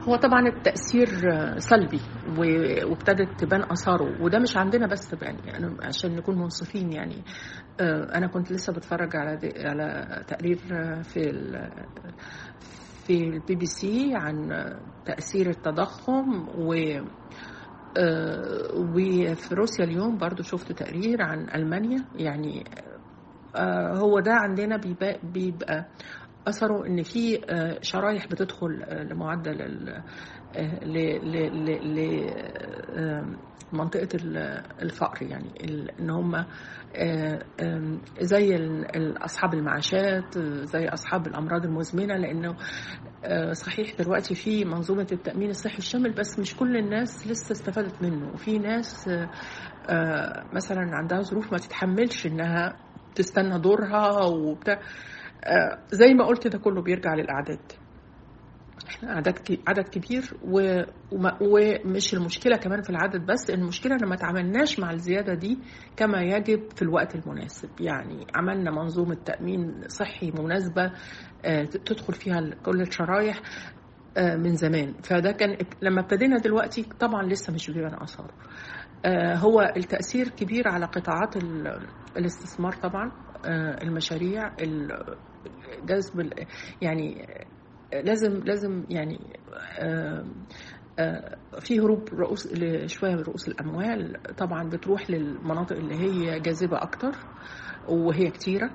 هو طبعا التأثير سلبي وابتدت تبان آثاره، وده مش عندنا بس يعني عشان نكون منصفين يعني. أنا كنت لسه بتفرج على تقرير في البي بي سي عن تأثير التضخم، وفي روسيا اليوم برضو شفت تقرير عن ألمانيا. يعني هو ده عندنا بيبقى أثره إن في شرايح بتدخل لمعدل لمنطقة الفقر، يعني إن هم زي أصحاب المعاشات، زي أصحاب الأمراض المزمنة. لأنه صحيح دلوقتي في منظومة التأمين الصحي الشامل، بس مش كل الناس لسه استفادت منه. وفي ناس مثلا عندها ظروف ما تتحملش إنها تستنى دورها وبتاع. زي ما قلت، ده كله بيرجع للأعداد. احنا عدد كبير، ومش المشكلة كمان في العدد بس، المشكلة لما تعاملناش مع الزيادة دي كما يجب في الوقت المناسب. يعني عملنا منظومة تأمين صحي مناسبة تدخل فيها كل الشرايح من زمان. فده كان لما ابتدينا دلوقتي طبعا لسه مش بيبان أثاره. هو التأثير كبير على قطاعات الاستثمار طبعا، المشاريع، جذب، يعني لازم يعني في هروب شوية من رؤوس الأموال طبعا بتروح للمناطق اللي هي جاذبة أكتر وهي كتيرة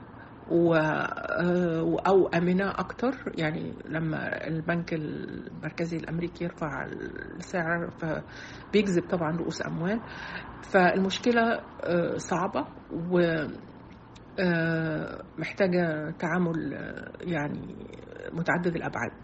أو أمنة أكتر. يعني لما البنك المركزي الأمريكي يرفع السعر فبيجذب طبعا رؤوس أموال. فالمشكلة صعبة ومحتاجة تعامل يعني متعدد الأبعاد.